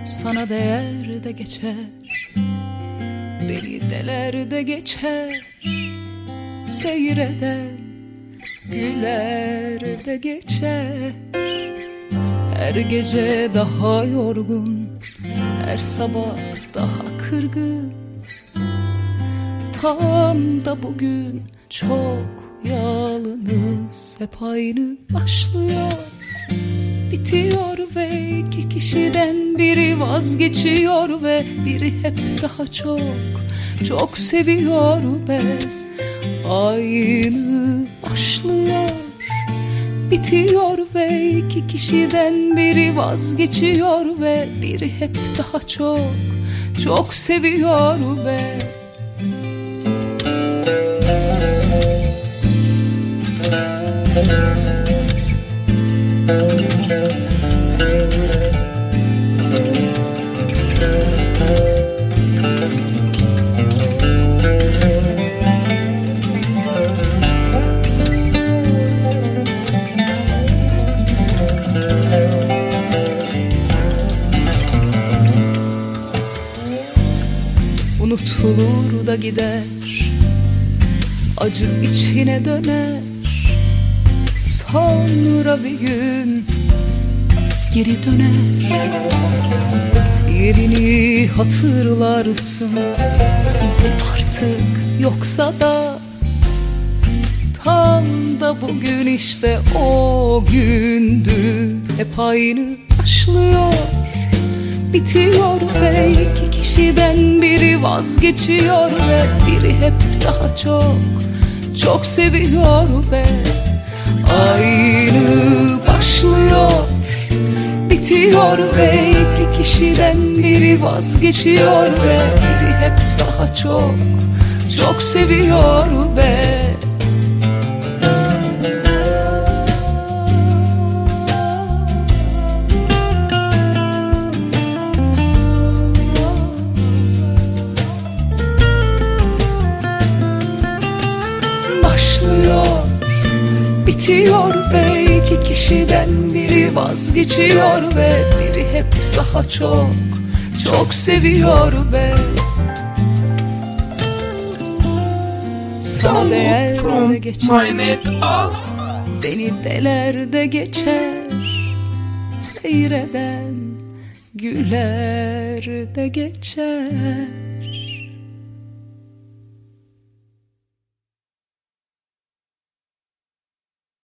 Sana değer de geçer, beni deler de geçer. Seyreden güler de geçer. Her gece daha yorgun, her sabah daha kırgın. Tam da bugün çok yalnız, hep aynı başlıyor, bitiyor ve iki kişiden biri vazgeçiyor ve biri hep daha çok seviyor ve aynı başlıyor, bitiyor ve iki kişiden biri vazgeçiyor ve biri hep daha çok seviyor ve unutulur da gider, acı içine döner. Sonra bir gün geri döner. Yerini hatırlarsın, izi artık yoksa da. Tam da bugün işte o gündü, hep aynı başlıyor, bitiyor ve iki kişiden biri vazgeçiyor ve biri hep daha çok seviyor ve aynı başlıyor, bitiyor ve iki kişiden biri vazgeçiyor ve biri hep daha çok seviyor ve bitiyor ve iki kişiden biri vazgeçiyor ve biri hep daha çok seviyor ve sana değer de geçer, beni deler de geçer. Seyreden güler de geçer.